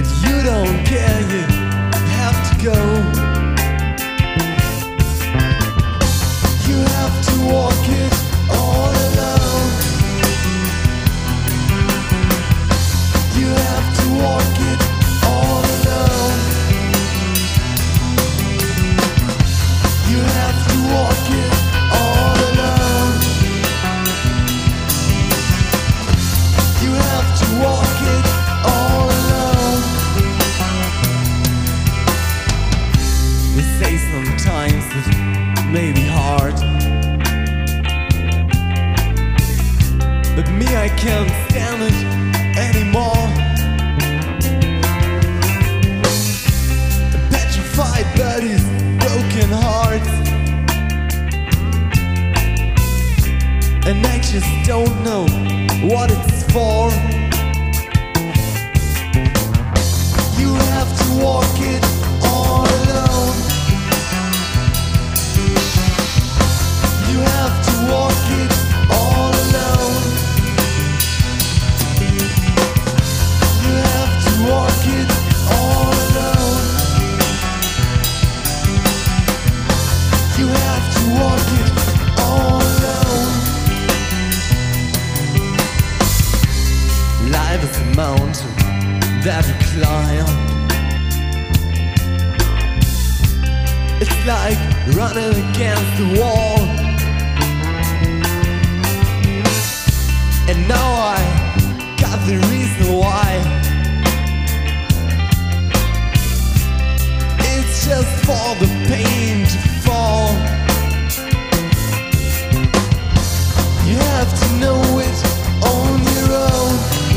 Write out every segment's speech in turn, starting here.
you don't care, you have to go. You have to walk it all alone. You have to walk it all alone. You have to walk it all alone. You have to walk it all alone. They say sometimes it may be hard, but me, I can't stand it anymore. Petrified bodies, broken hearts, and I just don't know what it's for. You have to walk it all alone. You have to walk it all alone. You have to walk it all alone. You have to walk it all alone. Life is a mountain that we climb. It's like running against the wall. And now I got the reason why. It's just for the pain to fall. You have to know it on your own.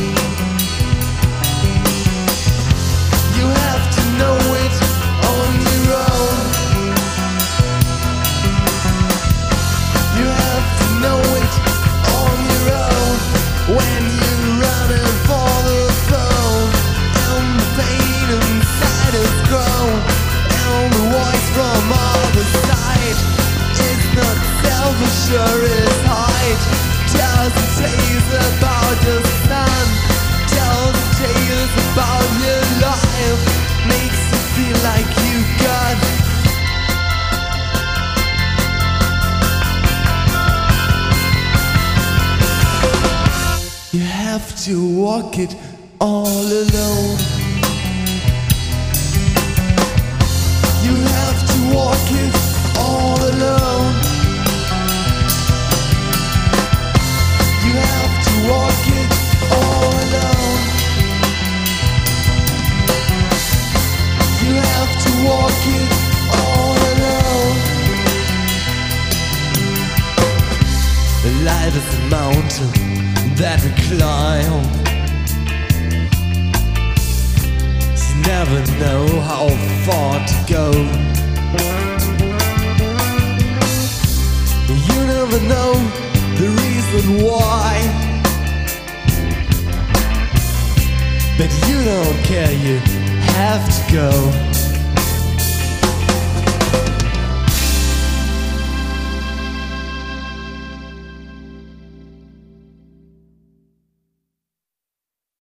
You have to know it on your own. You have to know it on your own. When you're running for the throne, and the pain inside is grown, and the voice from other side is not selfish or is hide. Tells the tales about the sun, tells the tales about your life, makes you feel like you got. You have to walk it all alone. You have to walk it all alone. You have to walk it all alone. You have to walk it all alone. Life is a mountain that we climb. You never know how far to go. You never know the reason why, but you don't care, you have to go.